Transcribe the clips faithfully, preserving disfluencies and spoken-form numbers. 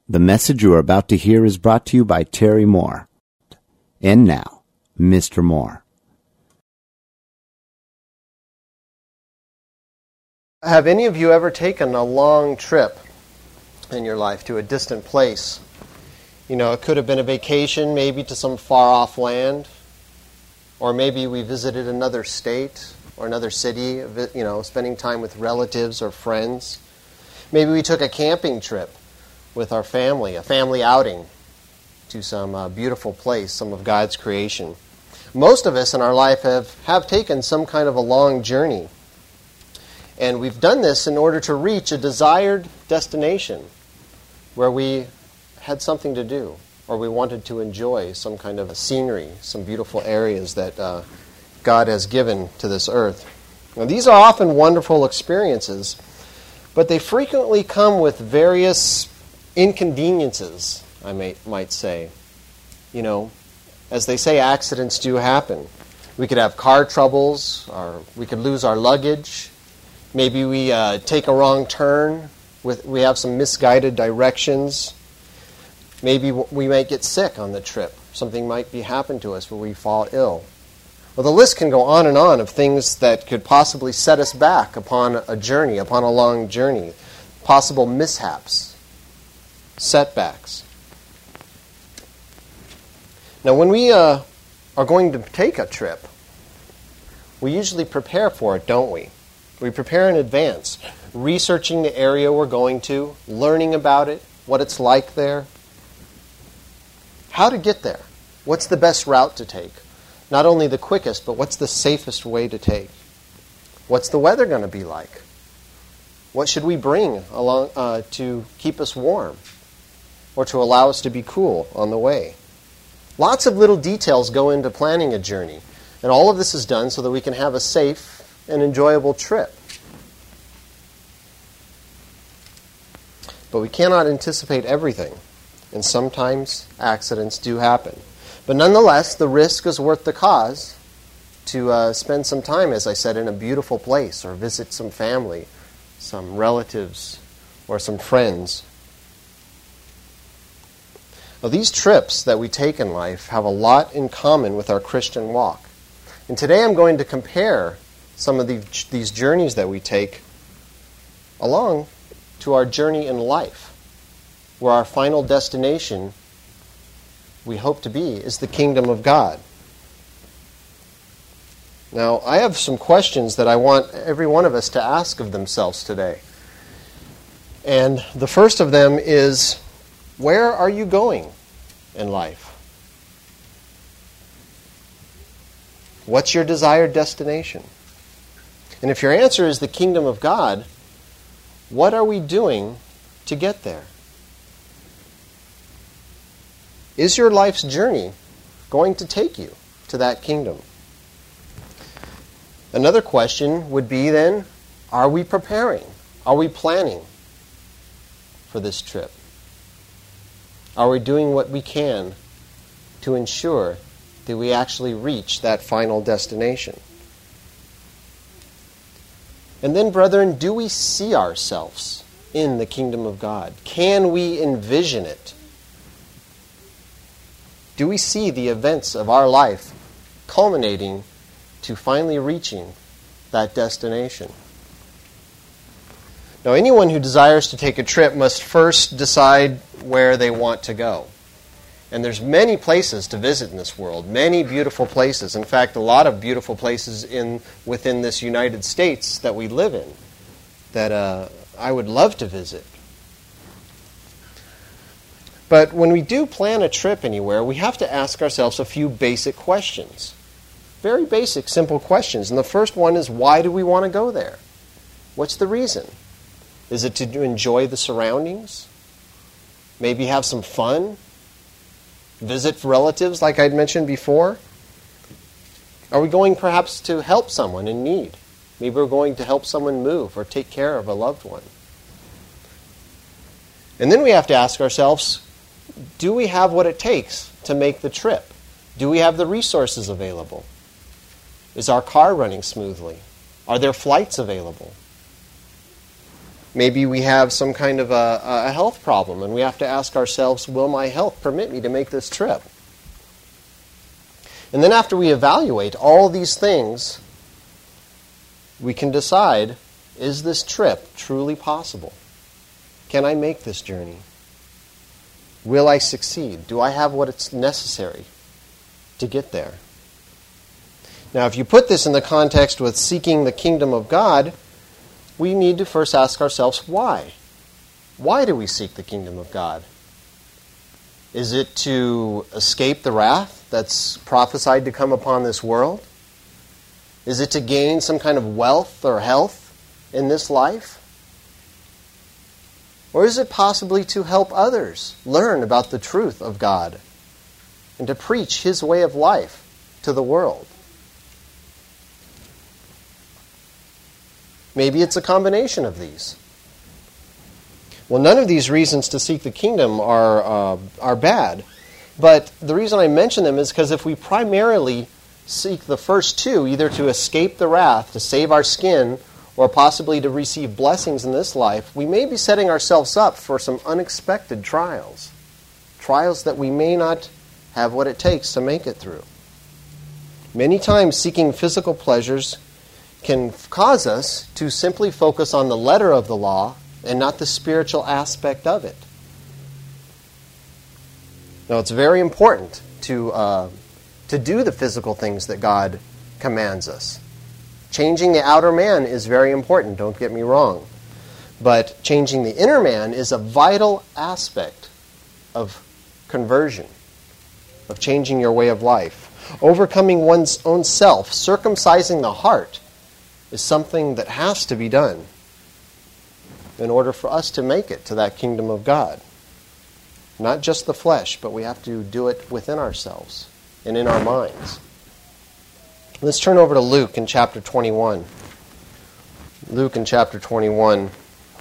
The message you are about to hear is brought to you by Terry Moore. And now, Mister Moore. Have any of you ever taken a long trip in your life to a distant place? You know, it could have been a vacation, maybe to some far-off land, or maybe we visited another state or another city, you know, spending time with relatives or friends. Maybe we took a camping trip with our family, a family outing to some uh, beautiful place, some of God's creation. Most of us in our life have, have taken some kind of a long journey. And we've done this in order to reach a desired destination where we had something to do, or we wanted to enjoy some kind of a scenery, some beautiful areas that uh, God has given to this earth. Now, these are often wonderful experiences, but they frequently come with various inconveniences, I may, might say. You know, as they say, accidents do happen. We could have car troubles, or we could lose our luggage. Maybe we uh, take a wrong turn. With, we have some misguided directions. Maybe we might get sick on the trip. Something might be happen to us where we fall ill. Well, the list can go on and on of things that could possibly set us back upon a journey, upon a long journey. Possible mishaps, setbacks. Now, when we uh, are going to take a trip, we usually prepare for it, don't we? We prepare in advance, researching the area we're going to, learning about it, what it's like there, how to get there, what's the best route to take, not only the quickest, but what's the safest way to take, what's the weather going to be like, what should we bring along uh, to keep us warm, or to allow us to be cool on the way. Lots of little details go into planning a journey, and all of this is done so that we can have a safe and enjoyable trip. But we cannot anticipate everything, and sometimes accidents do happen. But nonetheless, the risk is worth the cause to uh, spend some time, as I said, in a beautiful place, or visit some family, some relatives, or some friends. Now, these trips that we take in life have a lot in common with our Christian walk. And today I'm going to compare some of the, these journeys that we take along to our journey in life, where our final destination, we hope to be, is the kingdom of God. Now, I have some questions that I want every one of us to ask of themselves today. And the first of them is, where are you going in life? What's your desired destination? And if your answer is the kingdom of God, what are we doing to get there? Is your life's journey going to take you to that kingdom? Another question would be then, are we preparing? Are we planning for this trip? Are we doing what we can to ensure that we actually reach that final destination? And then, brethren, do we see ourselves in the kingdom of God? Can we envision it? Do we see the events of our life culminating to finally reaching that destination? Now, anyone who desires to take a trip must first decide where they want to go. And there's many places to visit in this world, many beautiful places. In fact, a lot of beautiful places in within this United States that we live in that uh, I would love to visit. But when we do plan a trip anywhere, we have to ask ourselves a few basic questions. Very basic, simple questions. And the first one is, why do we want to go there? What's the reason? Is it to enjoy the surroundings? Maybe have some fun? Visit relatives like I'd mentioned before? Are we going perhaps to help someone in need? Maybe we're going to help someone move or take care of a loved one. And then we have to ask ourselves, do we have what it takes to make the trip? Do we have the resources available? Is our car running smoothly? Are there flights available? Maybe we have some kind of a, a health problem, and we have to ask ourselves, will my health permit me to make this trip? And then after we evaluate all these things, we can decide, is this trip truly possible? Can I make this journey? Will I succeed? Do I have what is necessary to get there? Now, if you put this in the context with seeking the kingdom of God, we need to first ask ourselves, why? Why do we seek the kingdom of God? Is it to escape the wrath that's prophesied to come upon this world? Is it to gain some kind of wealth or health in this life? Or is it possibly to help others learn about the truth of God and to preach His way of life to the world? Maybe it's a combination of these. Well, none of these reasons to seek the kingdom are uh, are bad. But the reason I mention them is because if we primarily seek the first two, either to escape the wrath, to save our skin, or possibly to receive blessings in this life, we may be setting ourselves up for some unexpected trials. Trials that we may not have what it takes to make it through. Many times seeking physical pleasures can cause us to simply focus on the letter of the law and not the spiritual aspect of it. Now, it's very important to uh, to do the physical things that God commands us. Changing the outer man is very important, don't get me wrong. But changing the inner man is a vital aspect of conversion, of changing your way of life. Overcoming one's own self, circumcising the heart, is something that has to be done in order for us to make it to that kingdom of God. Not just the flesh, but we have to do it within ourselves and in our minds. Let's turn over to Luke in chapter twenty-one. Luke in chapter twenty-one.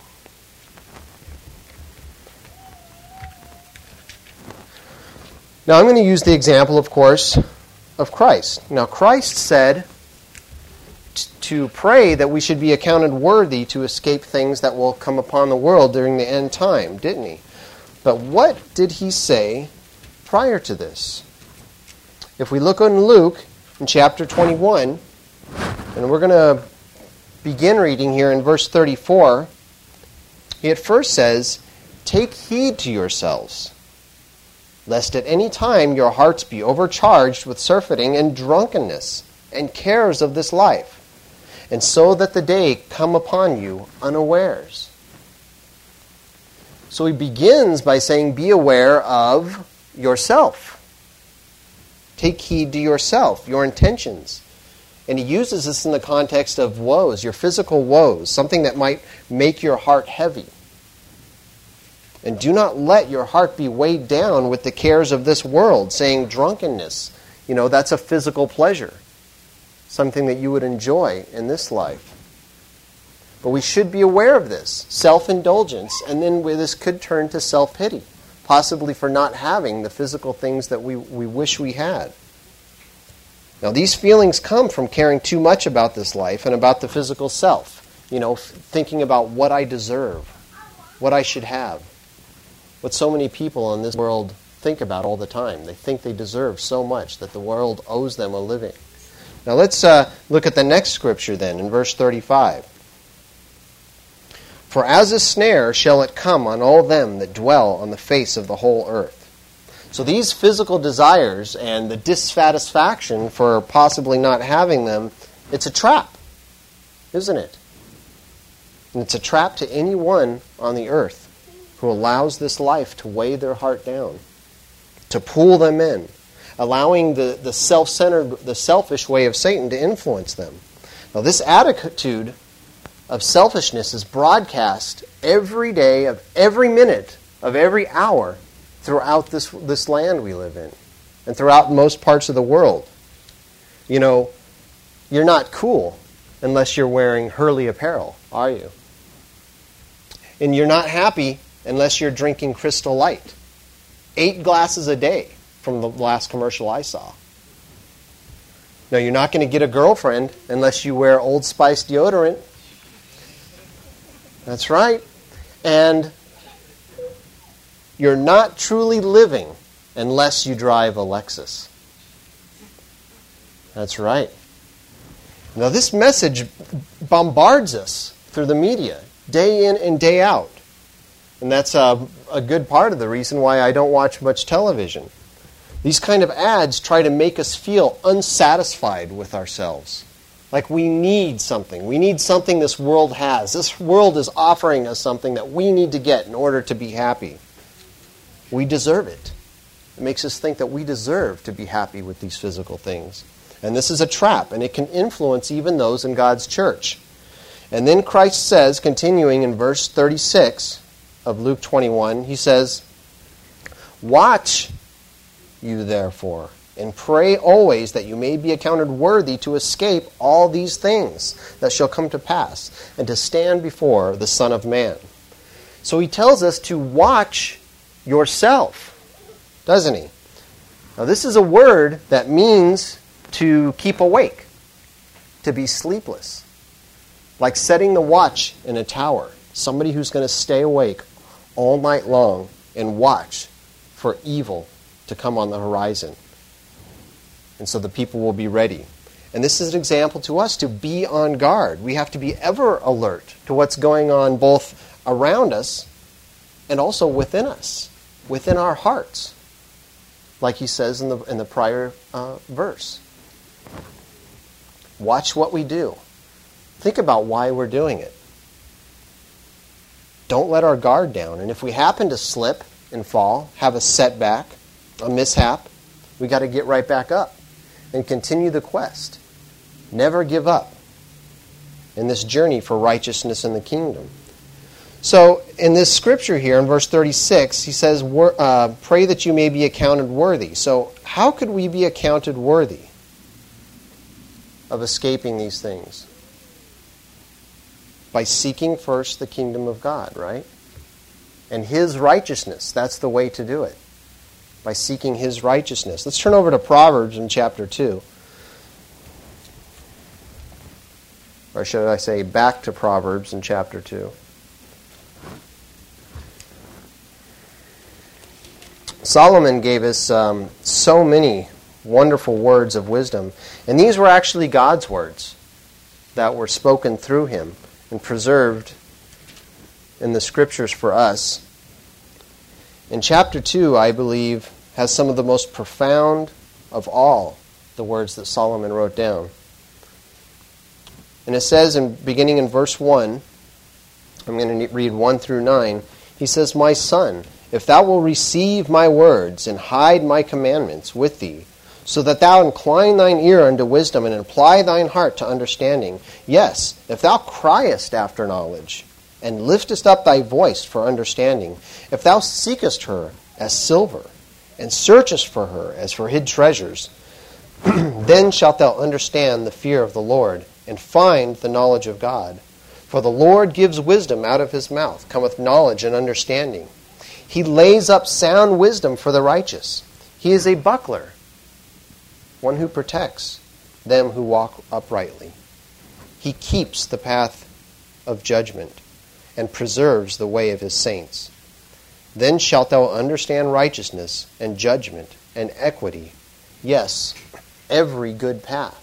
Now I'm going to use the example, of course, of Christ. Now Christ said to pray that we should be accounted worthy to escape things that will come upon the world during the end time, didn't he? But what did he say prior to this? If we look in Luke in chapter twenty-one, and we're going to begin reading here in verse thirty-four, he at first says, "Take heed to yourselves, lest at any time your hearts be overcharged with surfeiting and drunkenness and cares of this life, and so that the day come upon you unawares." So he begins by saying, be aware of yourself. Take heed to yourself, your intentions. And he uses this in the context of woes, your physical woes, something that might make your heart heavy. And do not let your heart be weighed down with the cares of this world, saying drunkenness, you know, that's a physical pleasure, something that you would enjoy in this life. But we should be aware of this, self-indulgence, and then this could turn to self-pity, possibly for not having the physical things that we, we wish we had. Now, these feelings come from caring too much about this life and about the physical self, you know, thinking about what I deserve, what I should have, what so many people in this world think about all the time. They think they deserve so much that the world owes them a living. Now, let's uh, look at the next scripture then, in verse thirty-five. "For as a snare shall it come on all them that dwell on the face of the whole earth." So these physical desires and the dissatisfaction for possibly not having them, it's a trap, isn't it? And it's a trap to anyone on the earth who allows this life to weigh their heart down, to pull them in, allowing the, the self-centered, the selfish way of Satan to influence them. Now this attitude of selfishness is broadcast every day of every minute of every hour throughout this this land we live in and throughout most parts of the world. You know, you're not cool unless you're wearing Hurley apparel, are you? And you're not happy unless you're drinking Crystal Light. Eight glasses a day from the last commercial I saw. Now, you're not going to get a girlfriend unless you wear Old Spice deodorant. That's right. And you're not truly living unless you drive a Lexus. That's right. Now this message bombards us through the media, day in and day out. And that's a, a good part of the reason why I don't watch much television. These kind of ads try to make us feel unsatisfied with ourselves. Like we need something. We need something this world has. This world is offering us something that we need to get in order to be happy. We deserve it. It makes us think that we deserve to be happy with these physical things. And this is a trap, and it can influence even those in God's church. And then Christ says, continuing in verse thirty-six of Luke twenty-one, he says, "Watch you therefore, and pray always that you may be accounted worthy to escape all these things that shall come to pass, and to stand before the Son of Man." So he tells us to watch yourself, doesn't he? Now this is a word that means to keep awake, to be sleepless. Like setting the watch in a tower. Somebody who's going to stay awake all night long and watch for evil to come on the horizon. And so the people will be ready. And this is an example to us to be on guard. We have to be ever alert to what's going on both around us and also within us, within our hearts, like he says in the in the prior uh, verse. Watch what we do. Think about why we're doing it. Don't let our guard down. And if we happen to slip and fall, have a setback, a mishap, we got to get right back up and continue the quest. Never give up in this journey for righteousness in the kingdom. So in this scripture here, in verse thirty-six, he says, uh, pray that you may be accounted worthy. So how could we be accounted worthy of escaping these things? By seeking first the kingdom of God, right? And His righteousness. That's the way to do it. By seeking His righteousness. Let's turn over to Proverbs in chapter two. Or should I say back to Proverbs in chapter two. Solomon gave us um, so many wonderful words of wisdom. And these were actually God's words that were spoken through him and preserved in the scriptures for us. In chapter two, I believe, has some of the most profound of all the words that Solomon wrote down. And it says, in beginning in verse one, I'm going to read one through nine, he says, "My son, if thou wilt receive my words and hide my commandments with thee, so that thou incline thine ear unto wisdom and apply thine heart to understanding. Yes, if thou criest after knowledge and liftest up thy voice for understanding, if thou seekest her as silver and searchest for her as for hid treasures, then shalt thou understand the fear of the Lord and find the knowledge of God. For the Lord gives wisdom out of his mouth, cometh knowledge and understanding. He lays up sound wisdom for the righteous. He is a buckler, one who protects them who walk uprightly. He keeps the path of judgment and preserves the way of his saints. Then shalt thou understand righteousness and judgment and equity, yes, every good path."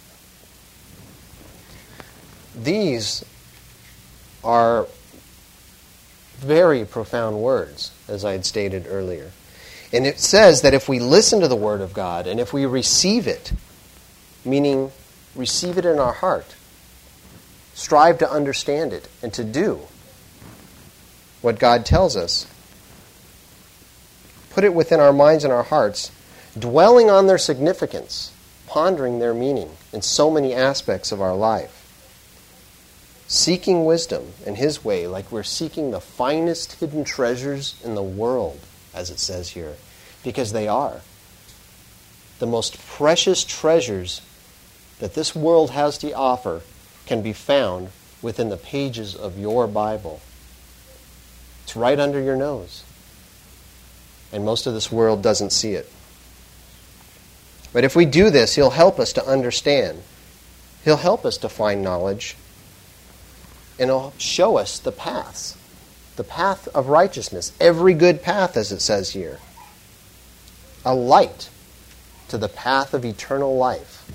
These are very profound words, as I had stated earlier. And it says that if we listen to the Word of God and if we receive it, meaning receive it in our heart, strive to understand it and to do what God tells us, put it within our minds and our hearts, dwelling on their significance, pondering their meaning in so many aspects of our life, seeking wisdom in His way like we're seeking the finest hidden treasures in the world, as it says here, because they are. The most precious treasures that this world has to offer can be found within the pages of your Bible. It's right under your nose. And most of this world doesn't see it. But if we do this, He'll help us to understand. He'll help us to find knowledge. And He'll show us the paths, the path of righteousness, every good path, as it says here. A light to the path of eternal life.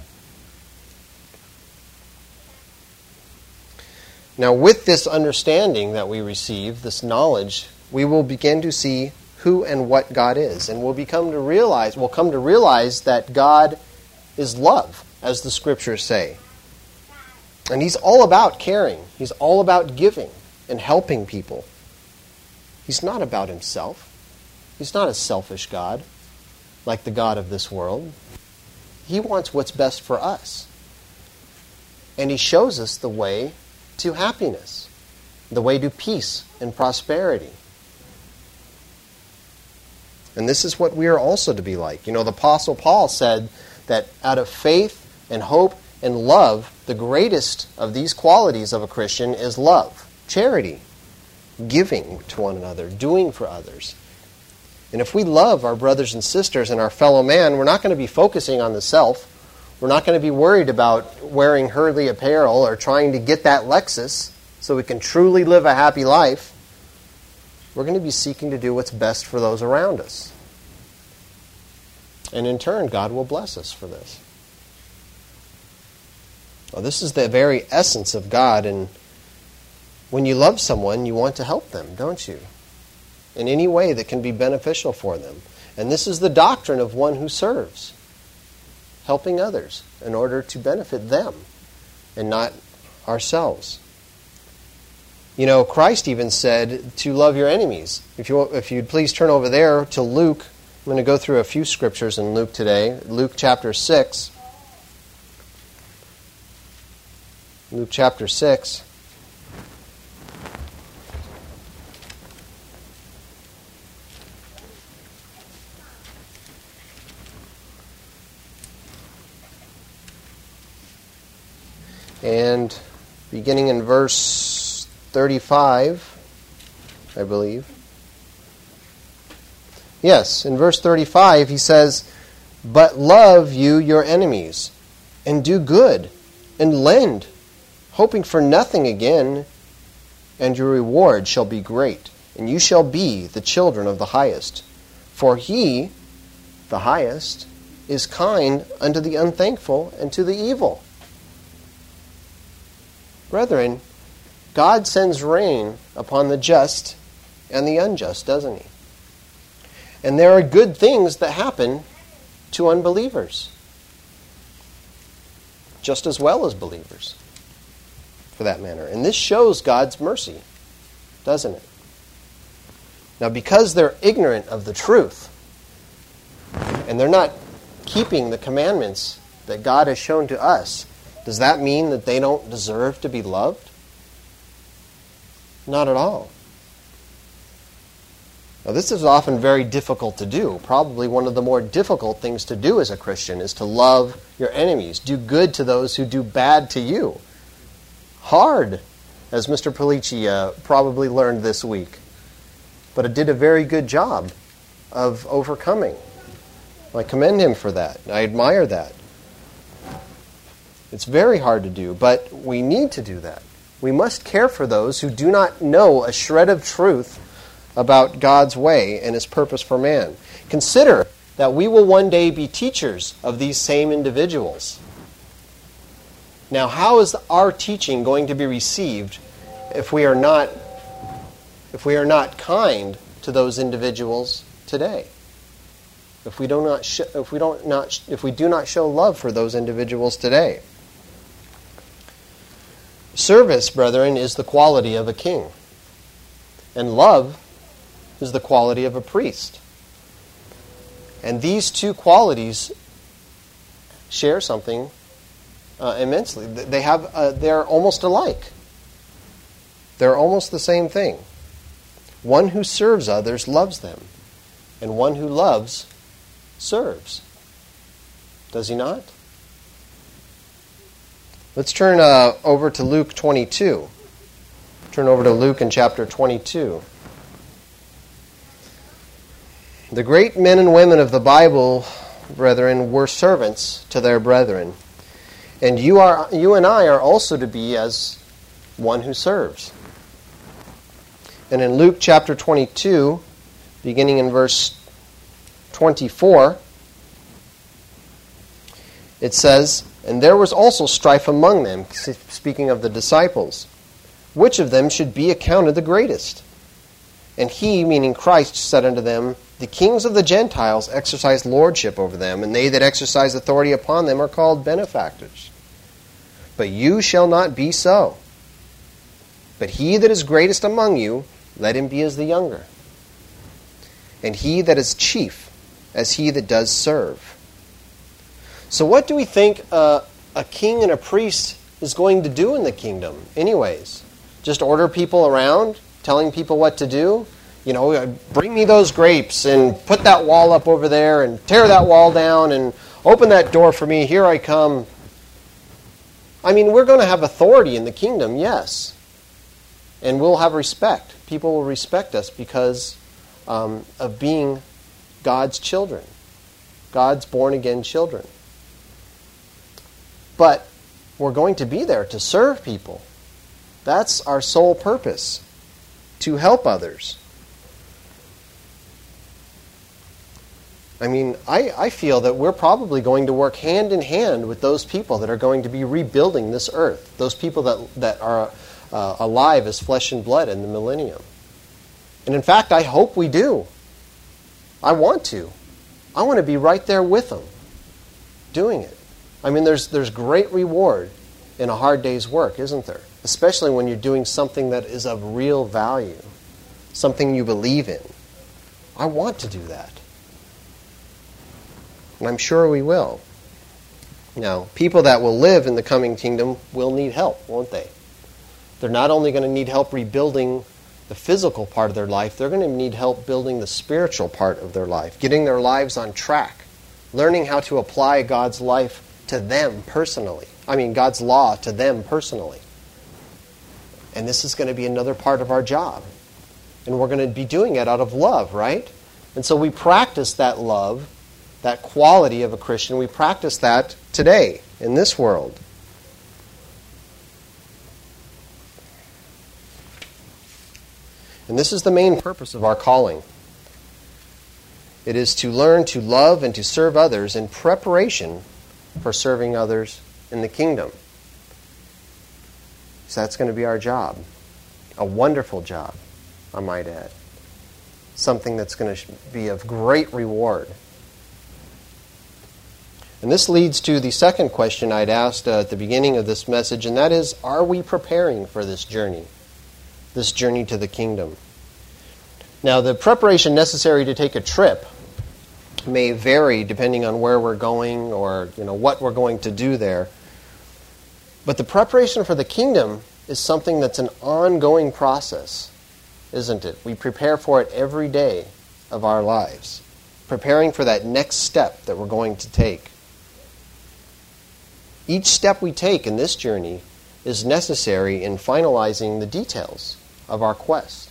Now, with this understanding that we receive, this knowledge, we will begin to see who and what God is, and we'll become to realize, we'll come to realize that God is love, as the Scriptures say. And He's all about caring. He's all about giving and helping people. He's not about Himself. He's not a selfish God, like the God of this world. He wants what's best for us. And He shows us the way to happiness, the way to peace and prosperity. And this is what we are also to be like. You know, the Apostle Paul said that out of faith and hope and love, the greatest of these qualities of a Christian is love, charity, giving to one another, doing for others. And if we love our brothers and sisters and our fellow man, we're not going to be focusing on the self. We're not going to be worried about wearing Hurley apparel or trying to get that Lexus so we can truly live a happy life. We're going to be seeking to do what's best for those around us. And in turn, God will bless us for this. Well, this is the very essence of God, and when you love someone, you want to help them, don't you? In any way that can be beneficial for them. And this is the doctrine of one who serves, helping others in order to benefit them and not ourselves. You know, Christ even said to love your enemies. If you if you'd please turn over there to Luke. I'm going to go through a few scriptures in Luke today. Luke chapter six. Luke chapter six. And beginning in verse thirty-five, I believe. Yes, in verse thirty-five he says, "But love you your enemies, and do good, and lend, hoping for nothing again, and your reward shall be great, and you shall be the children of the highest. For He, the highest, is kind unto the unthankful and to the evil." Brethren, God sends rain upon the just and the unjust, doesn't He? And there are good things that happen to unbelievers, just as well as believers, for that matter. And this shows God's mercy, doesn't it? Now, because they're ignorant of the truth, and they're not keeping the commandments that God has shown to us, does that mean that they don't deserve to be loved? Not at all. Now, this is often very difficult to do. Probably one of the more difficult things to do as a Christian is to love your enemies. Do good to those who do bad to you. Hard, as Mister Polici uh, probably learned this week. But it did a very good job of overcoming. I commend him for that. I admire that. It's very hard to do, but we need to do that. We must care for those who do not know a shred of truth about God's way and His purpose for man. Consider that we will one day be teachers of these same individuals. Now, how is our teaching going to be received if we are not, if we are not kind to those individuals today? If we do not, sh- if we don't not, sh- if we do not show love for those individuals today? Service, brethren, is the quality of a king. And love is the quality of a priest. And these two qualities share something uh, immensely. They have, uh, they're almost alike. They're almost the same thing. One who serves others loves them, and one who loves serves. Does he not? Let's turn uh, over to Luke twenty-two. Turn over to Luke in chapter twenty-two. The great men and women of the Bible, brethren, were servants to their brethren. And you are, you and I are also to be as one who serves. And in Luke chapter twenty-two, beginning in verse twenty-four, it says, "And there was also strife among them," speaking of the disciples, "which of them should be accounted the greatest? And he," meaning Christ, "said unto them, The kings of the Gentiles exercise lordship over them, and they that exercise authority upon them are called benefactors. But you shall not be so. But he that is greatest among you, let him be as the younger. And he that is chief, as he that does serve." So what do we think uh, a king and a priest is going to do in the kingdom anyways? Just order people around, telling people what to do? You know, bring me those grapes and put that wall up over there and tear that wall down and open that door for me. Here I come. I mean, we're going to have authority in the kingdom, yes. And we'll have respect. People will respect us because um, of being God's children. God's born-again children. But we're going to be there to serve people. That's our sole purpose, to help others. I mean, I, I feel that we're probably going to work hand in hand with those people that are going to be rebuilding this earth, those people that, that are uh, alive as flesh and blood in the millennium. And in fact, I hope we do. I want to. I want to be right there with them, doing it. I mean, there's there's great reward in a hard day's work, isn't there? Especially when you're doing something that is of real value, something you believe in. I want to do that. And I'm sure we will. Now, people that will live in the coming kingdom will need help, won't they? They're not only going to need help rebuilding the physical part of their life, they're going to need help building the spiritual part of their life, getting their lives on track, learning how to apply God's life to them personally. I mean, God's law to them personally. And this is going to be another part of our job. And we're going to be doing it out of love, right? And so we practice that love, that quality of a Christian, we practice that today in this world. And this is the main purpose of our calling. It is to learn to love and to serve others in preparation for serving others in the kingdom. So that's going to be our job. A wonderful job, I might add. Something that's going to be of great reward. And this leads to the second question I'd asked uh, at the beginning of this message, and that is, are we preparing for this journey? This journey to the kingdom. Now, the preparation necessary to take a trip may vary depending on where we're going or, you know, what we're going to do there. But the preparation for the kingdom is something that's an ongoing process, isn't it? We prepare for it every day of our lives, preparing for that next step that we're going to take. Each step we take in this journey is necessary in finalizing the details of our quest.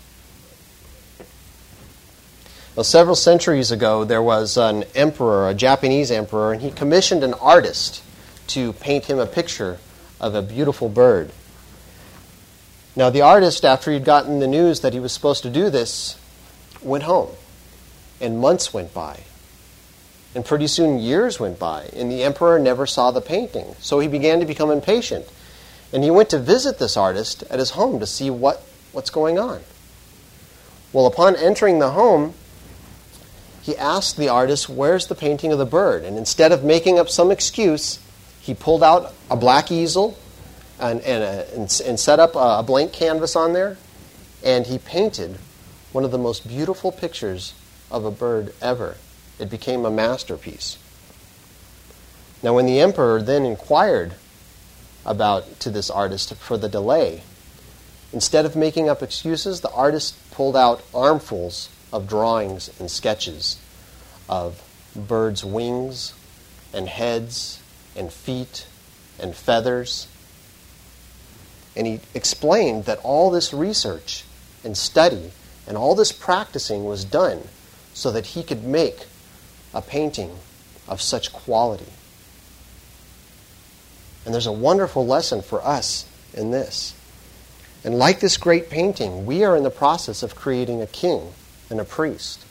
Well, several centuries ago, there was an emperor, a Japanese emperor, and he commissioned an artist to paint him a picture of a beautiful bird. Now, the artist, after he'd gotten the news that he was supposed to do this, went home, and months went by. And pretty soon years went by, and the emperor never saw the painting. So he began to become impatient. And he went to visit this artist at his home to see what, what's going on. Well, upon entering the home, he asked the artist, "Where's the painting of the bird?" And instead of making up some excuse, he pulled out a black easel and, and, a, and, and set up a blank canvas on there, and he painted one of the most beautiful pictures of a bird ever. It became a masterpiece. Now, when the emperor then inquired about to this artist for the delay, instead of making up excuses, the artist pulled out armfuls of drawings and sketches of birds' wings and heads and feet and feathers. And he explained that all this research and study and all this practicing was done so that he could make a painting of such quality. And there's a wonderful lesson for us in this. And like this great painting, we are in the process of creating a king and a priest.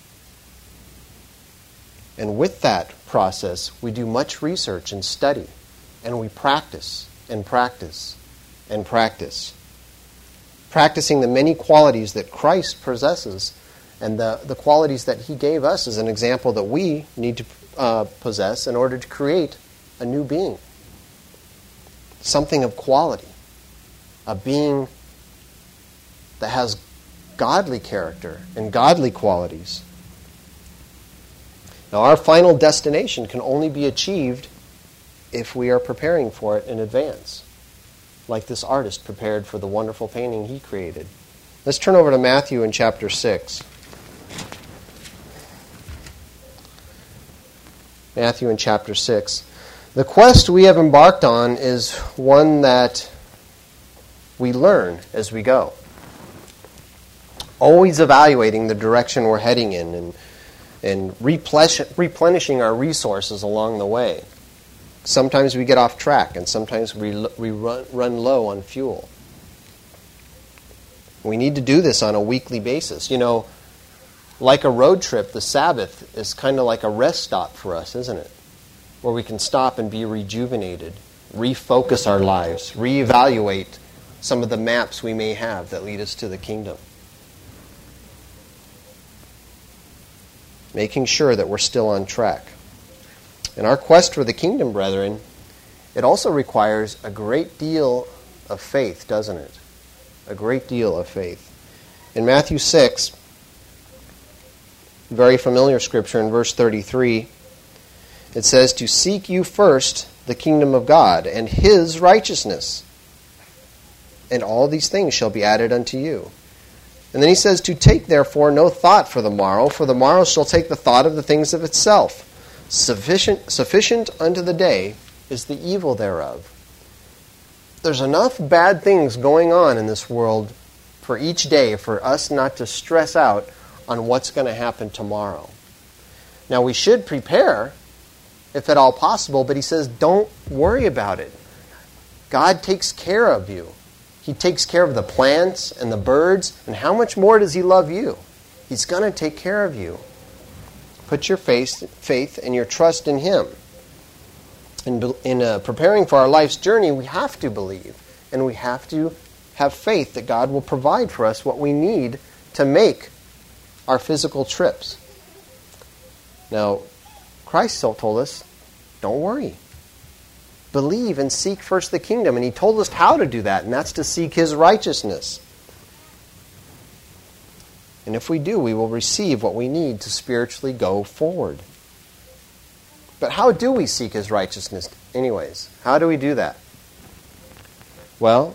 And with that process, we do much research and study, and we practice and practice and practice. Practicing the many qualities that Christ possesses and the, the qualities that he gave us as an example that we need to uh, possess in order to create a new being. Something of quality. A being that has godly character and godly qualities. Now, our final destination can only be achieved if we are preparing for it in advance, like this artist prepared for the wonderful painting he created. Let's turn over to Matthew in chapter six. Matthew in chapter six. The quest we have embarked on is one that we learn as we go. Always evaluating the direction we're heading in and, and replenish, replenishing our resources along the way. Sometimes we get off track, and sometimes we, we run, run low on fuel. We need to do this on a weekly basis. You know, like a road trip, the Sabbath is kind of like a rest stop for us, isn't it? Where we can stop and be rejuvenated, refocus our lives, reevaluate some of the maps we may have that lead us to the kingdom. Making sure that we're still on track. In our quest for the kingdom, brethren, it also requires a great deal of faith, doesn't it? A great deal of faith. In Matthew six, very familiar scripture in verse thirty-three, it says, "To seek you first the kingdom of God and his righteousness, and all these things shall be added unto you." And then he says, "To take therefore no thought for the morrow, for the morrow shall take the thought of the things of itself. Sufficient, sufficient unto the day is the evil thereof." There's enough bad things going on in this world for each day for us not to stress out on what's going to happen tomorrow. Now, we should prepare, if at all possible, but he says, don't worry about it. God takes care of you. He takes care of the plants and the birds, and how much more does he love you? He's going to take care of you. Put your faith, faith and your trust in him. In, in uh, preparing for our life's journey, we have to believe, and we have to have faith that God will provide for us what we need to make our physical trips. Now, Christ told us, don't worry. Believe and seek first the kingdom. And he told us how to do that, and that's to seek his righteousness. And if we do, we will receive what we need to spiritually go forward. But how do we seek his righteousness anyways? How do we do that? Well,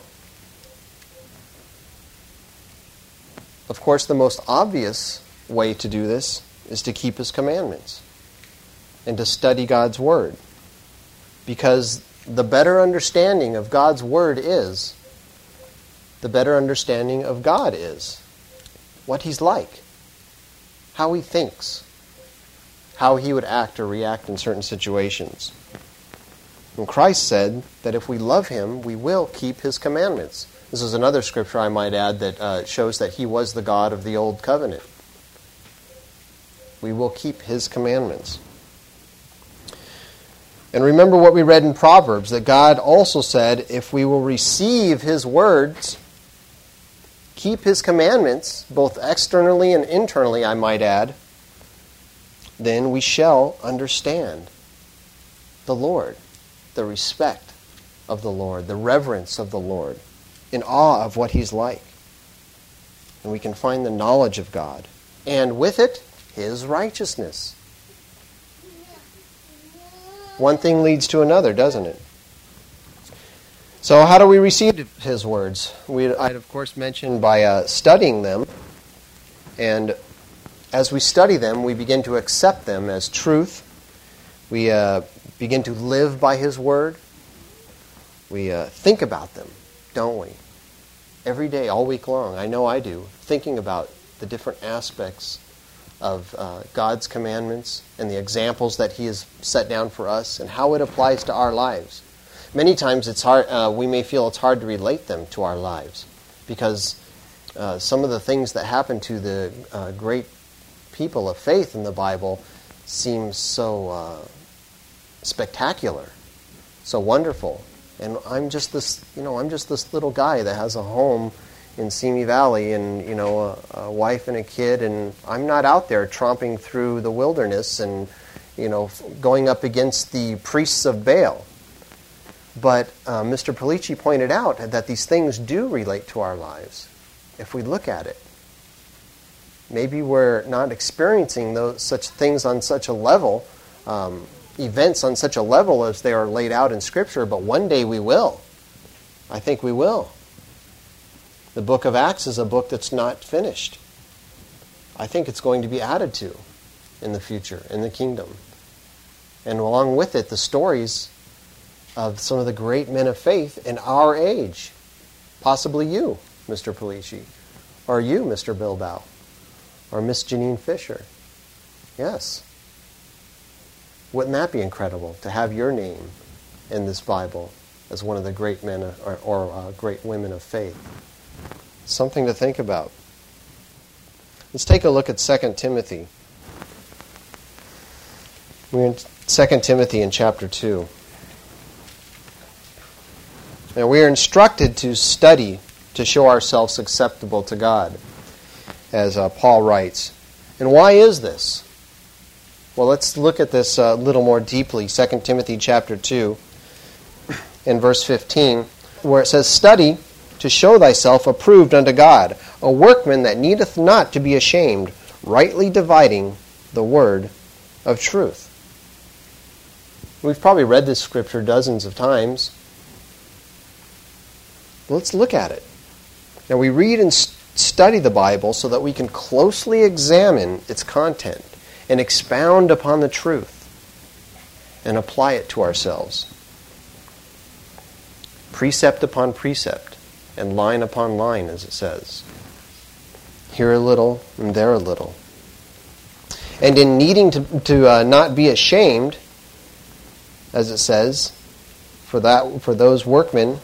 of course, the most obvious way to do this is to keep his commandments and to study God's word. Because the better understanding of God's word is, the better understanding of God is. What he's like, how he thinks, how he would act or react in certain situations. And Christ said that if we love him, we will keep his commandments. This is another scripture I might add that uh, shows that he was the God of the old covenant. We will keep his commandments. And remember what we read in Proverbs, that God also said, if we will receive his words, keep his commandments, both externally and internally, I might add, then we shall understand the Lord, the respect of the Lord, the reverence of the Lord, in awe of what he's like. And we can find the knowledge of God, and with it, his righteousness. One thing leads to another, doesn't it? So how do we receive his words? We, I'd of course mentioned by uh, studying them. And as we study them, we begin to accept them as truth. We uh, begin to live by his word. We uh, think about them, don't we? Every day, all week long. I know I do. Thinking about the different aspects of uh, God's commandments and the examples that he has set down for us and how it applies to our lives. Many times it's hard. Uh, we may feel it's hard to relate them to our lives. because uh, some of the things that happen to the uh, great people of faith in the Bible seem so uh, spectacular, so wonderful. And I'm just this, you know, I'm just this little guy that has a home in Simi Valley and, you know, a, a wife and a kid, and I'm not out there tromping through the wilderness and, you know, going up against the priests of Baal. But uh, Mister Polici pointed out that these things do relate to our lives if we look at it. Maybe we're not experiencing those such things on such a level, um, events on such a level as they are laid out in Scripture, but one day we will. I think we will. The book of Acts is a book that's not finished. I think it's going to be added to in the future, in the kingdom. And along with it, the stories of some of the great men of faith in our age. Possibly you, Mister Polici, or you, Mister Bilbao, or Miss Janine Fisher. Yes. Wouldn't that be incredible to have your name in this Bible as one of the great men or, or uh, great women of faith? Something to think about. Let's take a look at Second Timothy. We're in Second Timothy in chapter two. Now, we are instructed to study to show ourselves acceptable to God, as uh, Paul writes. And why is this? Well, let's look at this a uh, little more deeply. Second Timothy chapter two and verse fifteen, where it says, "Study to show thyself approved unto God, a workman that needeth not to be ashamed, rightly dividing the word of truth." We've probably read this scripture dozens of times. Let's look at it. Now, we read and study the Bible so that we can closely examine its content and expound upon the truth and apply it to ourselves. Precept upon precept and line upon line, as it says. Here a little and there a little. And in needing to, to uh, not be ashamed, as it says, for that for those workmen,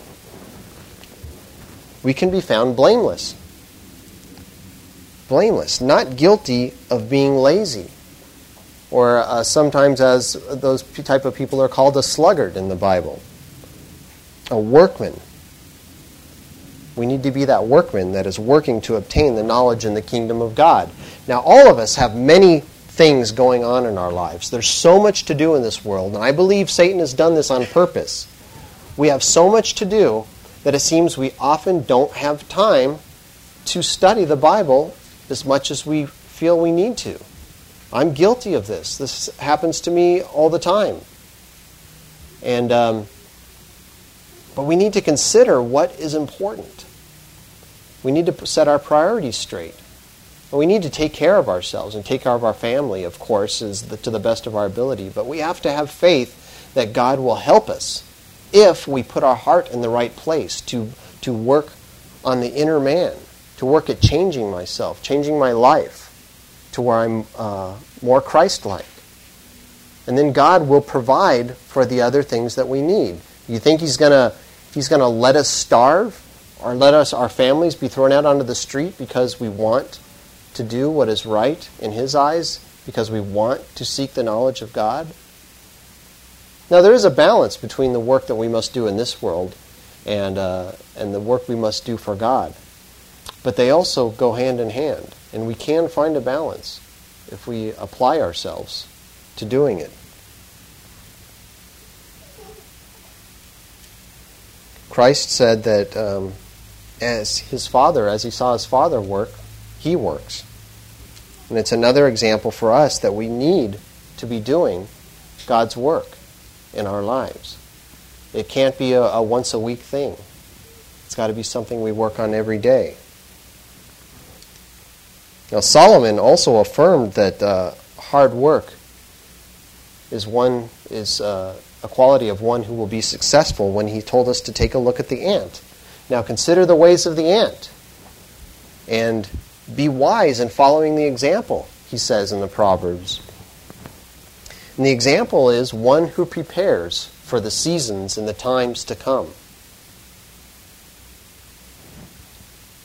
we can be found blameless. Blameless, not guilty of being lazy. Or uh, sometimes, as those type of people are called, a sluggard in the Bible. A workman. We need to be that workman that is working to obtain the knowledge in the kingdom of God. Now, all of us have many things going on in our lives. There's so much to do in this world, and I believe Satan has done this on purpose. We have so much to do that it seems we often don't have time to study the Bible as much as we feel we need to. I'm guilty of this. This happens to me all the time. And um, but we need to consider what is important. We need to set our priorities straight. And we need to take care of ourselves and take care of our family, of course, is the, to the best of our ability. But we have to have faith that God will help us if we put our heart in the right place to, to work on the inner man, to work at changing myself, changing my life to where I'm uh, more Christ-like. And then God will provide for the other things that we need. You think He's gonna He's gonna let us starve or let us our families be thrown out onto the street because we want to do what is right in His eyes, because we want to seek the knowledge of God? Now, there is a balance between the work that we must do in this world and uh, and the work we must do for God. But they also go hand in hand, and we can find a balance if we apply ourselves to doing it. Christ said that um, as His Father, as He saw His Father work, He works. And it's another example for us that we need to be doing God's work in our lives. It can't be a, a once-a-week thing. It's got to be something we work on every day. Now, Solomon also affirmed that uh, hard work is one is uh, a quality of one who will be successful when he told us to take a look at the ant. Now, consider the ways of the ant and be wise in following the example, he says in the Proverbs. And the example is one who prepares for the seasons and the times to come.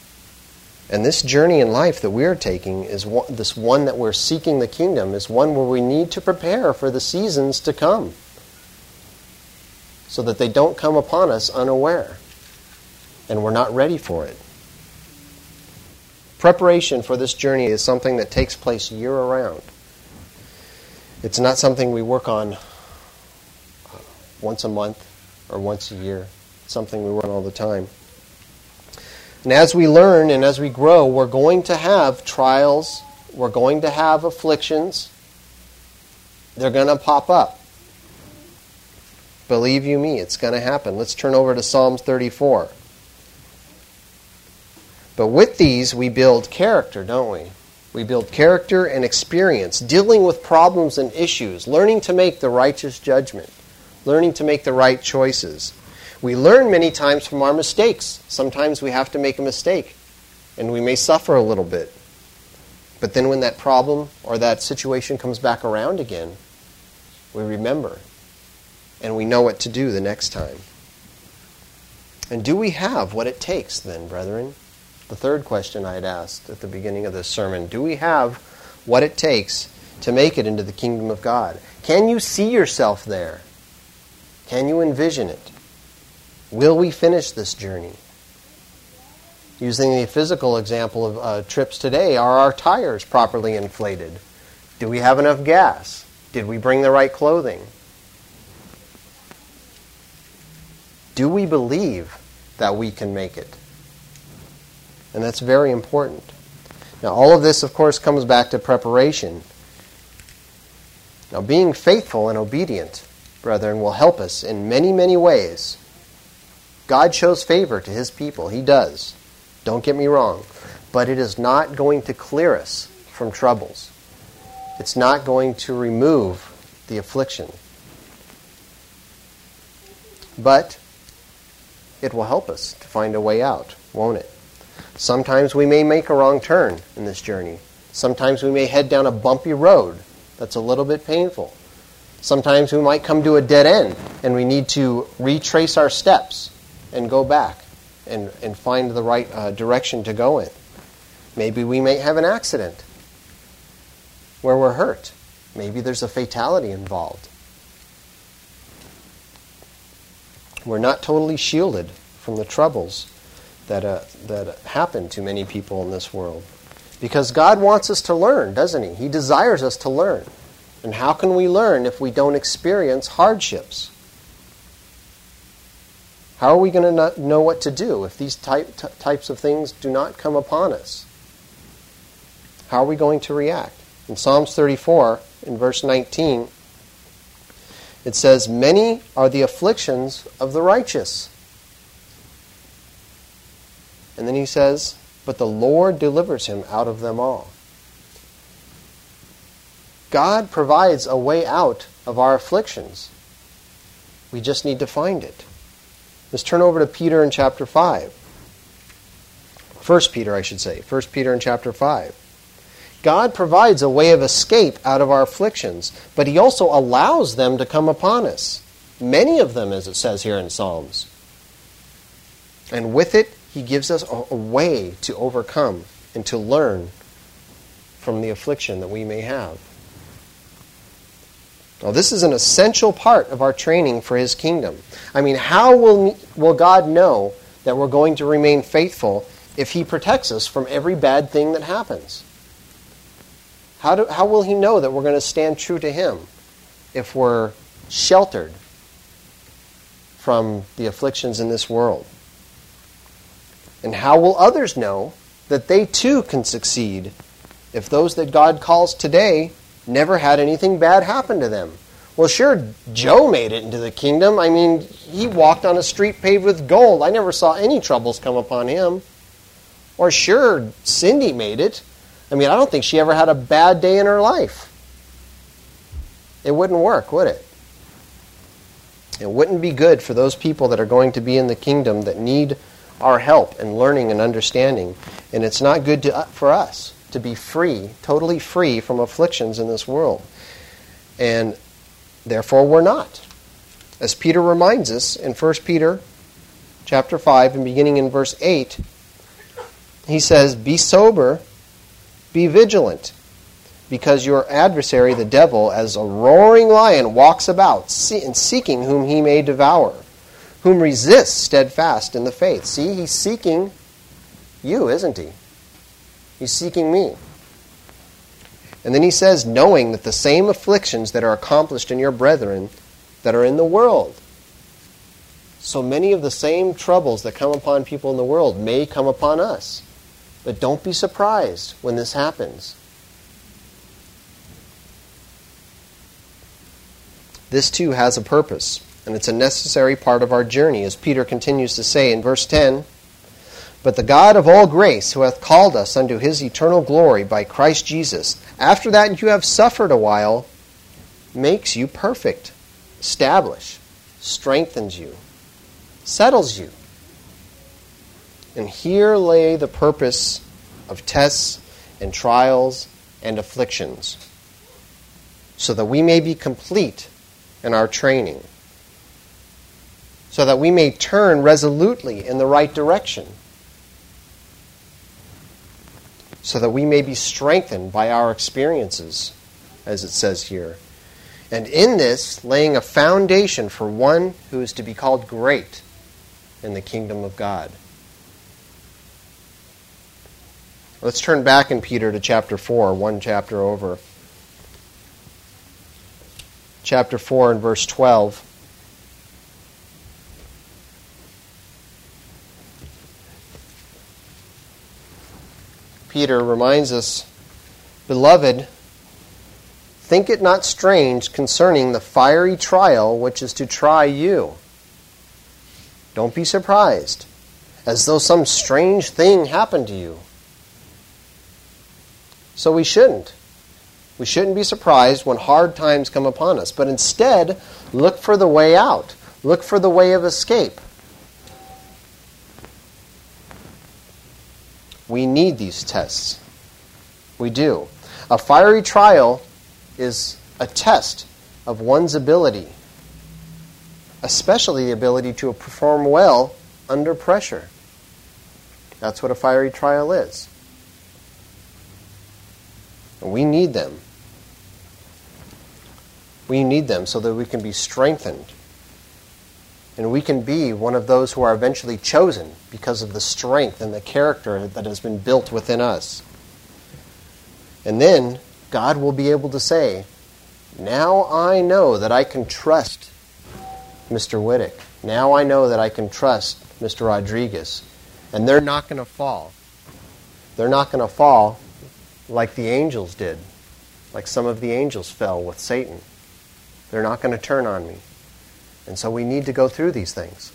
And this journey in life that we're taking is one, this one that we're seeking the kingdom, is one where we need to prepare for the seasons to come so that they don't come upon us unaware and we're not ready for it. Preparation for this journey is something that takes place year-round. It's not something we work on once a month or once a year. It's something we work on all the time. And as we learn and as we grow, we're going to have trials. We're going to have afflictions. They're going to pop up. Believe you me, it's going to happen. Let's turn over to Psalms thirty-four. But with these, we build character, don't we? We build character and experience, dealing with problems and issues, learning to make the righteous judgment, learning to make the right choices. We learn many times from our mistakes. Sometimes we have to make a mistake, and we may suffer a little bit. But then when that problem or that situation comes back around again, we remember, and we know what to do the next time. And do we have what it takes then, brethren? The third question I had asked at the beginning of this sermon. Do we have what it takes to make it into the kingdom of God? Can you see yourself there? Can you envision it? Will we finish this journey? Using the physical example of uh, trips today, are our tires properly inflated? Do we have enough gas? Did we bring the right clothing? Do we believe that we can make it? And that's very important. Now, all of this, of course, comes back to preparation. Now, being faithful and obedient, brethren, will help us in many, many ways. God shows favor to His people. He does. Don't get me wrong. But it is not going to clear us from troubles. It's not going to remove the affliction. But it will help us to find a way out, won't it? Sometimes we may make a wrong turn in this journey. Sometimes we may head down a bumpy road that's a little bit painful. Sometimes we might come to a dead end and we need to retrace our steps and go back and, and find the right uh, direction to go in. Maybe we may have an accident where we're hurt. Maybe there's a fatality involved. We're not totally shielded from the troubles that uh, that happen to many people in this world. Because God wants us to learn, doesn't He? He desires us to learn. And how can we learn if we don't experience hardships? How are we going to not know what to do if these type, t- types of things do not come upon us? How are we going to react? In Psalms thirty-four, in verse nineteen, it says, "Many are the afflictions of the righteous." And then he says, "But the Lord delivers him out of them all." God provides a way out of our afflictions. We just need to find it. Let's turn over to Peter in chapter five. First Peter, I should say. First Peter in chapter five. God provides a way of escape out of our afflictions, but He also allows them to come upon us. Many of them, as it says here in Psalms. And with it, He gives us a, a way to overcome and to learn from the affliction that we may have. Now, this is an essential part of our training for His kingdom. I mean, how will, will God know that we're going to remain faithful if He protects us from every bad thing that happens? How, do, how will He know that we're going to stand true to Him if we're sheltered from the afflictions in this world? And how will others know that they too can succeed if those that God calls today never had anything bad happen to them? Well, sure, Joe made it into the kingdom. I mean, he walked on a street paved with gold. I never saw any troubles come upon him. Or sure, Cindy made it. I mean, I don't think she ever had a bad day in her life. It wouldn't work, would it? It wouldn't be good for those people that are going to be in the kingdom that need our help in learning and understanding. And it's not good to, for us to be free, totally free from afflictions in this world. And therefore we're not. As Peter reminds us in First Peter chapter five and beginning in verse eight, he says, be sober, be vigilant, because your adversary, the devil, as a roaring lion, walks about, seeking whom he may devour, whom resists steadfast in the faith. See, he's seeking you, isn't he? He's seeking me. And then he says, knowing that the same afflictions that are accomplished in your brethren that are in the world. So many of the same troubles that come upon people in the world may come upon us. But don't be surprised when this happens. This too has a purpose, and it's a necessary part of our journey, as Peter continues to say in verse ten, but the God of all grace, who hath called us unto his eternal glory by Christ Jesus, after that you have suffered a while, makes you perfect, establish, strengthens you, settles you. And here lay the purpose of tests and trials and afflictions, so that we may be complete in our training, so that we may turn resolutely in the right direction, so that we may be strengthened by our experiences, as it says here. And in this, laying a foundation for one who is to be called great in the kingdom of God. Let's turn back in Peter to chapter four, one chapter over. Chapter four and verse twelve. Peter reminds us, beloved, think it not strange concerning the fiery trial which is to try you. Don't be surprised, as though some strange thing happened to you. So we shouldn't. We shouldn't be surprised when hard times come upon us, but instead, look for the way out. Look for the way of escape. We need these tests. We do. A fiery trial is a test of one's ability, especially the ability to perform well under pressure. That's what a fiery trial is. And we need them. We need them so that we can be strengthened. And we can be one of those who are eventually chosen because of the strength and the character that has been built within us. And then God will be able to say, now I know that I can trust Mister Wittick. Now I know that I can trust Mister Rodriguez. And they're not going to fall. They're not going to fall like the angels did, like some of the angels fell with Satan. They're not going to turn on me. And so we need to go through these things.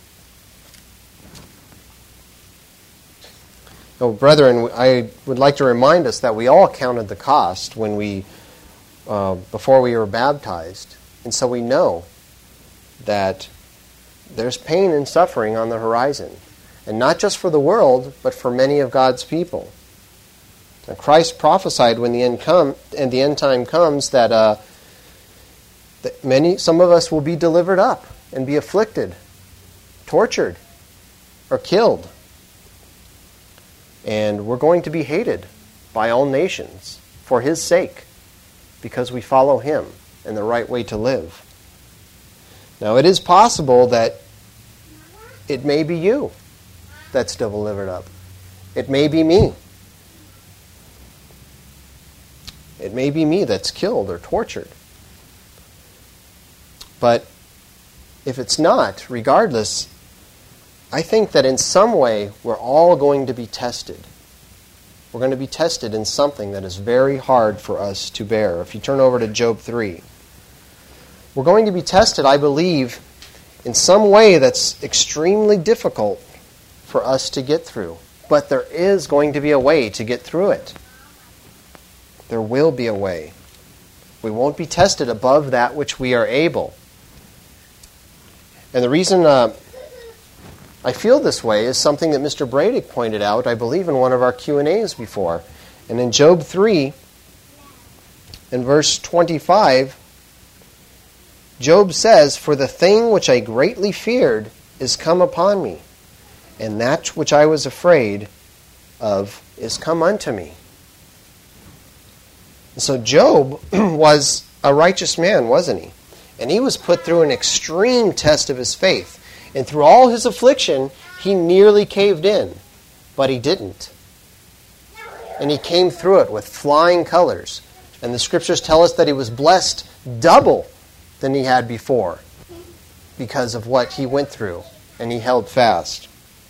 Oh, brethren, I would like to remind us that we all counted the cost when we, uh, before we were baptized. And so we know that there's pain and suffering on the horizon. And not just for the world, but for many of God's people. And Christ prophesied when the end come and the end time comes that, uh, that many, some of us will be delivered up and be afflicted, tortured, or killed. And we're going to be hated by all nations for His sake, because we follow Him and the right way to live. Now, it is possible that it may be you that's delivered up. It may be me. It may be me that's killed or tortured. But if it's not, regardless, I think that in some way we're all going to be tested. We're going to be tested in something that is very hard for us to bear. If you turn over to Job three. We're going to be tested, I believe, in some way that's extremely difficult for us to get through. But there is going to be a way to get through it. There will be a way. We won't be tested above that which we are able. And the reason uh, I feel this way is something that Mister Bradick pointed out, I believe, in one of our Q and A's before. And in Job three, in verse twenty-five, Job says, "For the thing which I greatly feared is come upon me, and that which I was afraid of is come unto me. And so Job was a righteous man, wasn't he? And he was put through an extreme test of his faith. And through all his affliction, he nearly caved in, but he didn't. And he came through it with flying colors. And the scriptures tell us that he was blessed double than he had before because of what he went through, and he held fast.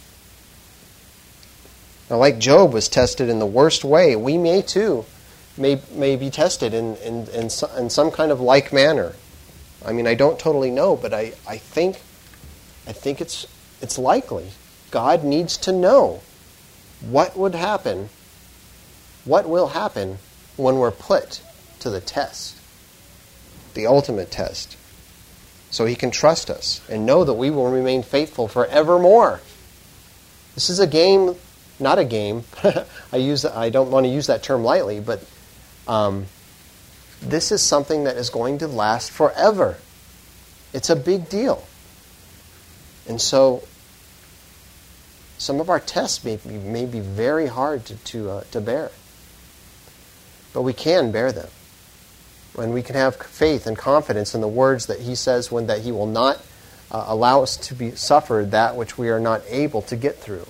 Now, like Job was tested in the worst way, we may too may, may be tested in, in, in, so, in some kind of like manner. I mean, I don't totally know, but I, I think I think it's it's likely. God needs to know what would happen, what will happen when we're put to the test, the ultimate test, so he can trust us and know that we will remain faithful forevermore. This is a game, not a game. I use I don't want to use that term lightly, but um, this is something that is going to last forever. It's a big deal. And so some of our tests may be, may be very hard to to, uh, to bear. But we can bear them. And we can have faith and confidence in the words that he says when that he will not uh, allow us to be suffered that which we are not able to get through.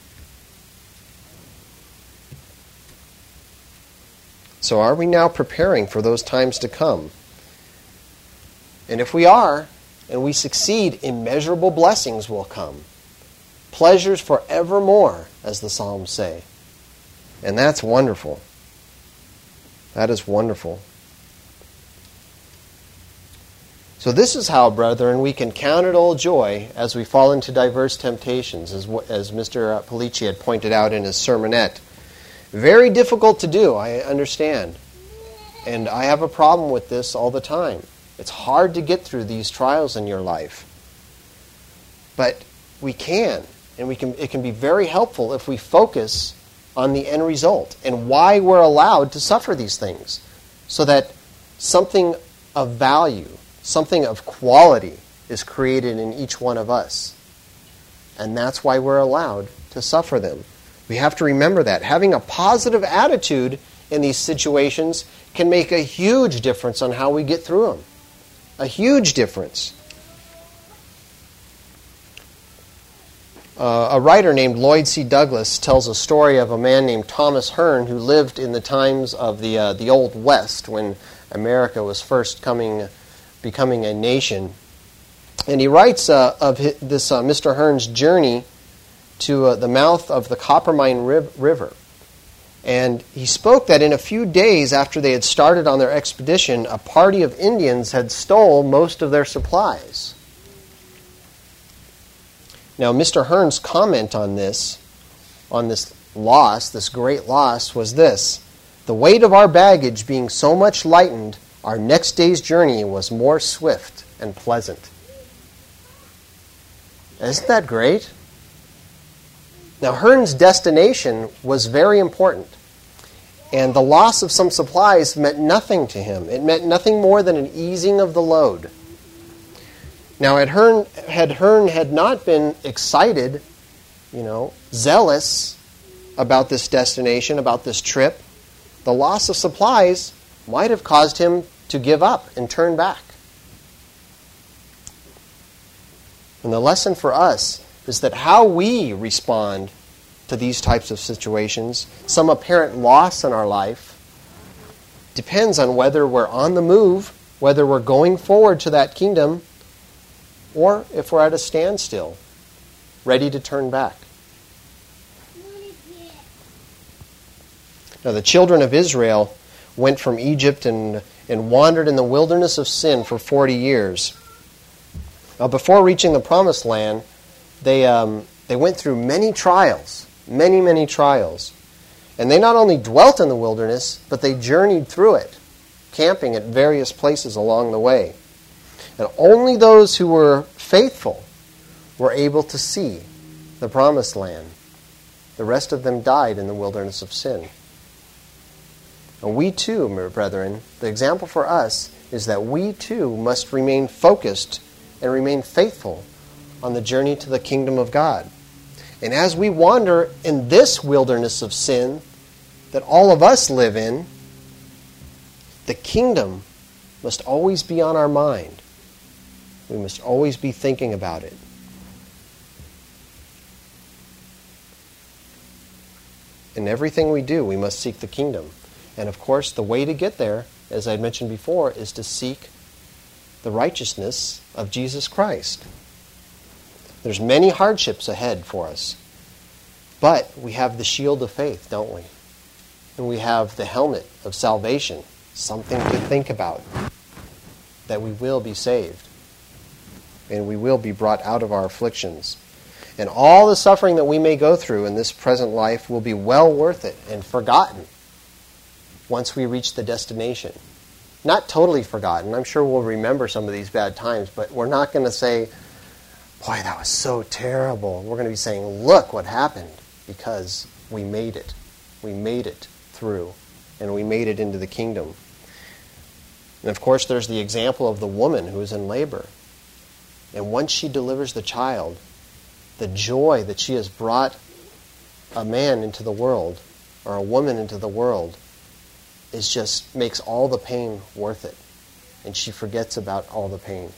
So are we now preparing for those times to come? And if we are, and we succeed, immeasurable blessings will come. Pleasures forevermore, as the Psalms say. And that's wonderful. That is wonderful. So this is how, brethren, we can count it all joy as we fall into diverse temptations, as, as Mister Polici had pointed out in his sermonette. Very difficult to do, I understand. And I have a problem with this all the time. It's hard to get through these trials in your life. But we can, and we can. It can be very helpful if we focus on the end result and why we're allowed to suffer these things, so that something of value, something of quality is created in each one of us. And that's why we're allowed to suffer them. We have to remember that. Having a positive attitude in these situations can make a huge difference on how we get through them. A huge difference. Uh, a writer named Lloyd C. Douglas tells a story of a man named Thomas Hearne who lived in the times of the uh, the Old West, when America was first coming, becoming a nation. And he writes uh, of his, this uh, Mister Hearne's journey to uh, the mouth of the Coppermine River. And he spoke that in a few days after they had started on their expedition, a party of Indians had stole most of their supplies. Now, Mister Hearne's comment on this, on this loss, this great loss, was this: the weight of our baggage being so much lightened, our next day's journey was more swift and pleasant. Isn't that great? Now, Hearne's destination was very important, and the loss of some supplies meant nothing to him. It meant nothing more than an easing of the load. Now, had Hearne had, Hearne had not been excited, you know, zealous about this destination, about this trip, the loss of supplies might have caused him to give up and turn back. And the lesson for us is that how we respond to these types of situations, some apparent loss in our life, depends on whether we're on the move, whether we're going forward to that kingdom, or if we're at a standstill, ready to turn back. Now, the children of Israel went from Egypt and, and wandered in the wilderness of sin for forty years. Now, before reaching the promised land, they um, they went through many trials, many, many trials. And they not only dwelt in the wilderness, but they journeyed through it, camping at various places along the way. And only those who were faithful were able to see the promised land. The rest of them died in the wilderness of sin. And we too, my brethren, the example for us is that we too must remain focused and remain faithful on the journey to the kingdom of God. And as we wander in this wilderness of sin that all of us live in, the kingdom must always be on our mind. We must always be thinking about it. In everything we do, we must seek the kingdom. And of course, the way to get there, as I mentioned before, is to seek the righteousness of Jesus Christ. There's many hardships ahead for us. But we have the shield of faith, don't we? And we have the helmet of salvation, something to think about, that we will be saved. And we will be brought out of our afflictions. And all the suffering that we may go through in this present life will be well worth it and forgotten once we reach the destination. Not totally forgotten. I'm sure we'll remember some of these bad times, but we're not going to say, boy, that was so terrible. We're going to be saying, look what happened, because we made it. We made it through, and we made it into the kingdom. And of course, there's the example of the woman who is in labor. And once she delivers the child, the joy that she has brought a man into the world, or a woman into the world, is just makes all the pain worth it. And she forgets about all the pain.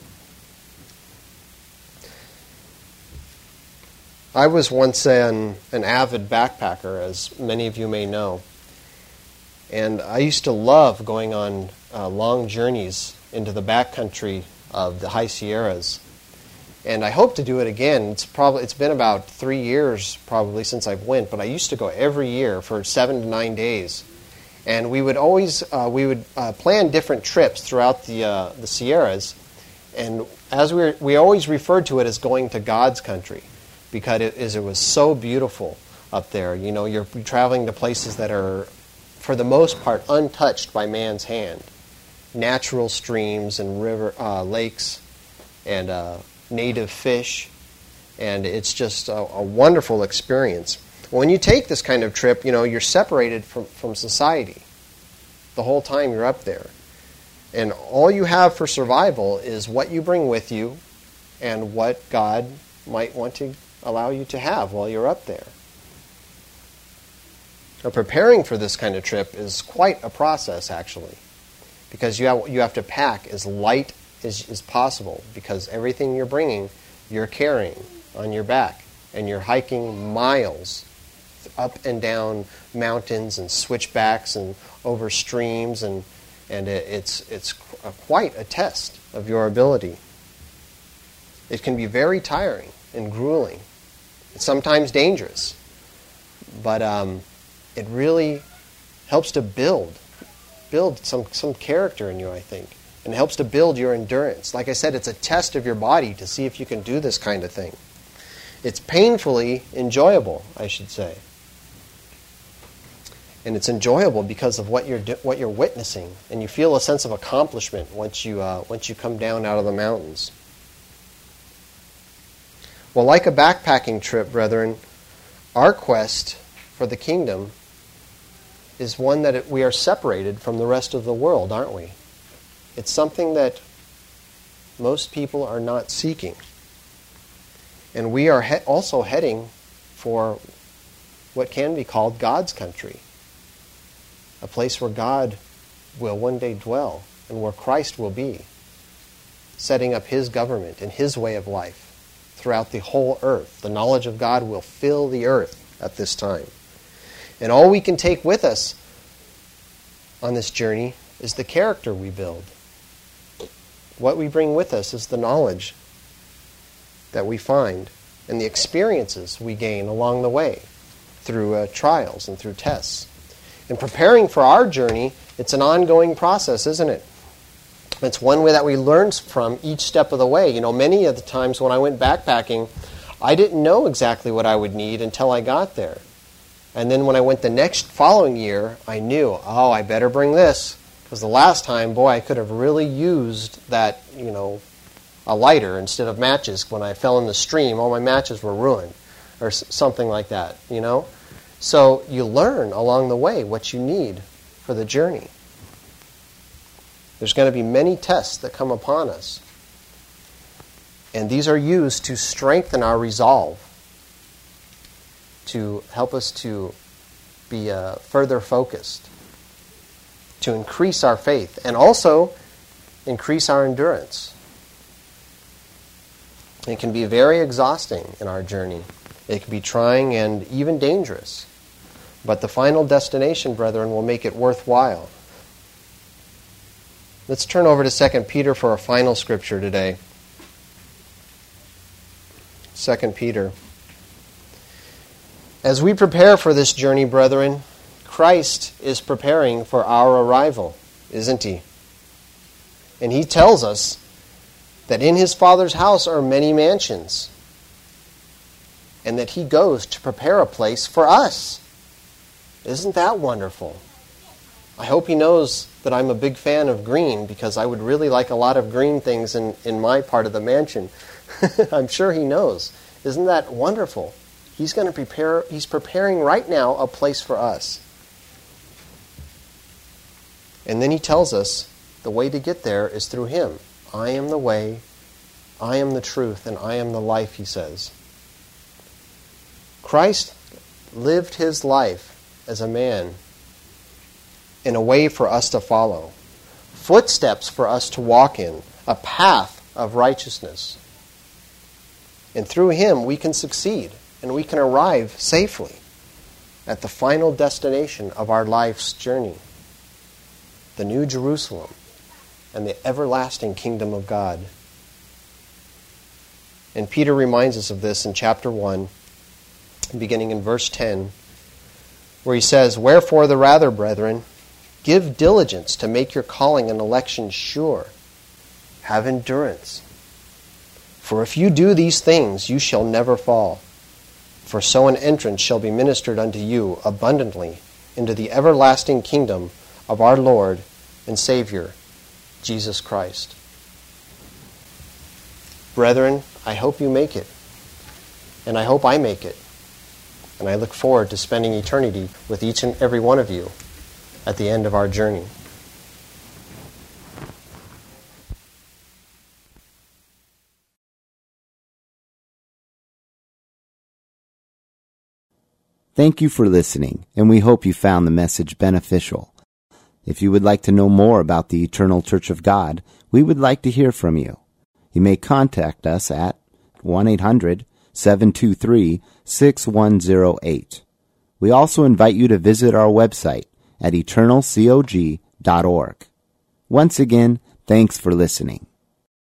I was once an, an avid backpacker, as many of you may know. And I used to love going on uh, long journeys into the backcountry of the High Sierras. And I hope to do it again. It's probably it's been about three years probably since I've went, but I used to go every year for seven to nine days. And we would always uh, we would uh, plan different trips throughout the uh, the Sierras, and as we were, we always referred to it as going to God's country, because it, is, it was so beautiful up there. You know, you're traveling to places that are, for the most part, untouched by man's hand. Natural streams and river uh, lakes, and uh, native fish, and it's just a, a wonderful experience. When you take this kind of trip, you know, you're separated from, from society the whole time you're up there. And all you have for survival is what you bring with you and what God might want to allow you to have while you're up there. Now, preparing for this kind of trip is quite a process, actually, because you have, you have to pack as light as, as possible, because everything you're bringing, you're carrying on your back, and you're hiking miles up and down mountains and switchbacks and over streams, and and it, it's it's a, quite a test of your ability. It can be very tiring and grueling. It's sometimes dangerous, but um, it really helps to build build some some character in you, I think, and it helps to build your endurance. Like I said, it's a test of your body to see if you can do this kind of thing. It's painfully enjoyable, I should say. And it's enjoyable because of what you're what you're witnessing, and you feel a sense of accomplishment once you uh, once you come down out of the mountains. Well, like a backpacking trip, brethren, our quest for the kingdom is one that it, we are separated from the rest of the world, aren't we? It's something that most people are not seeking. And we are he- also heading for what can be called God's country, a place where God will one day dwell and where Christ will be, setting up His government and His way of life throughout the whole earth. The knowledge of God will fill the earth at this time. And all we can take with us on this journey is the character we build. What we bring with us is the knowledge that we find and the experiences we gain along the way through uh, trials and through tests. In preparing for our journey, it's an ongoing process, isn't it? It's one way that we learn from each step of the way. You know, many of the times when I went backpacking, I didn't know exactly what I would need until I got there. And then when I went the next following year, I knew, oh, I better bring this. Because the last time, boy, I could have really used that, you know, a lighter instead of matches. When I fell in the stream, all my matches were ruined, or s- something like that, you know? So you learn along the way what you need for the journey. There's going to be many tests that come upon us. And these are used to strengthen our resolve to help us to be uh, further focused, to increase our faith, and also increase our endurance. It can be very exhausting in our journey. It can be trying and even dangerous. But the final destination, brethren, will make it worthwhile. Let's turn over to Second Peter for our final scripture today. Second Peter. As we prepare for this journey, brethren, Christ is preparing for our arrival, isn't he? And he tells us that in his Father's house are many mansions, and that he goes to prepare a place for us. Isn't that wonderful? I hope he knows that I'm a big fan of green, because I would really like a lot of green things in, in my part of the mansion. I'm sure he knows. Isn't that wonderful? He's going to prepare, he's preparing right now a place for us. And then he tells us the way to get there is through him. I am the way, I am the truth, and I am the life, he says. Christ lived his life as a man in a way for us to follow, footsteps for us to walk in, a path of righteousness. And through him we can succeed, and we can arrive safely at the final destination of our life's journey, the New Jerusalem and the everlasting kingdom of God. And Peter reminds us of this in chapter one, beginning in verse ten, where he says, "Wherefore the rather, brethren, give diligence to make your calling and election sure. Have endurance. For if you do these things, you shall never fall. For so an entrance shall be ministered unto you abundantly into the everlasting kingdom of our Lord and Savior, Jesus Christ." Brethren, I hope you make it. And I hope I make it. And I look forward to spending eternity with each and every one of you at the end of our journey. Thank you for listening, and we hope you found the message beneficial. If you would like to know more about the Eternal Church of God, we would like to hear from you. You may contact us at one eight hundred seven two three six one zero eight. We also invite you to visit our website at eternal cog dot org. Once again, thanks for listening.